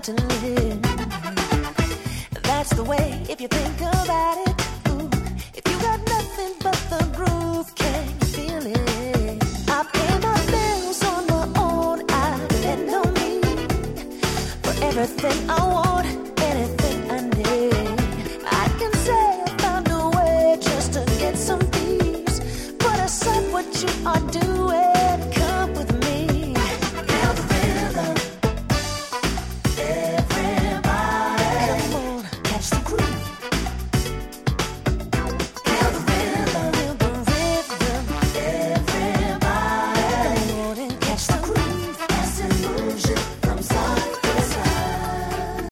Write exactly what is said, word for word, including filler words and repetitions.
to live. That's the way, if you think about it. Ooh, if you got nothing but the groove, can you feel it? I pay my bills on my own, I depend on me for everything I